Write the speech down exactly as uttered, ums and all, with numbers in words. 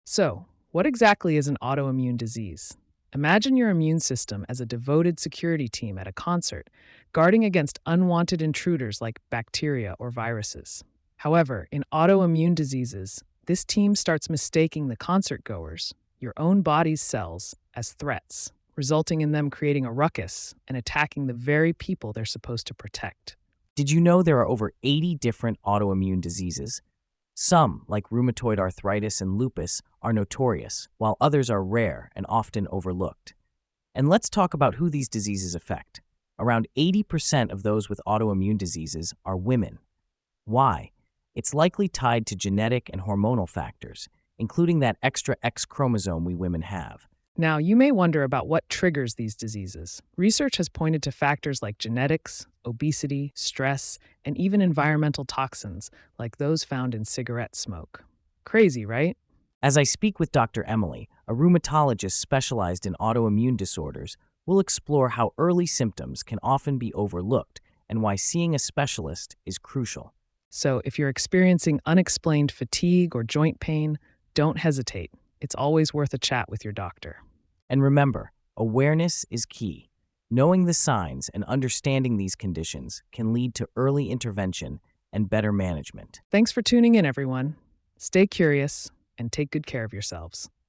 So, what exactly is an autoimmune disease? Imagine your immune system as a devoted security team at a concert, guarding against unwanted intruders like bacteria or viruses. However, in autoimmune diseases, this team starts mistaking the concert goers, your own body's cells, as threats, resulting in them creating a ruckus and attacking the very people they're supposed to protect. Did you know there are over eighty different autoimmune diseases? Some, like rheumatoid arthritis and lupus, are notorious, while others are rare and often overlooked. And let's talk about who these diseases affect. Around eighty percent of those with autoimmune diseases are women. Why? It's likely tied to genetic and hormonal factors, including that extra X chromosome we women have. Now, you may wonder about what triggers these diseases. Research has pointed to factors like genetics, obesity, stress, and even environmental toxins, like those found in cigarette smoke. Crazy, right? As I speak with Doctor Emily, a rheumatologist specialized in autoimmune disorders, we'll explore how early symptoms can often be overlooked and why seeing a specialist is crucial. So, if you're experiencing unexplained fatigue or joint pain, don't hesitate. It's always worth a chat with your doctor. And remember, awareness is key. Knowing the signs and understanding these conditions can lead to early intervention and better management. Thanks for tuning in, everyone. Stay curious and take good care of yourselves.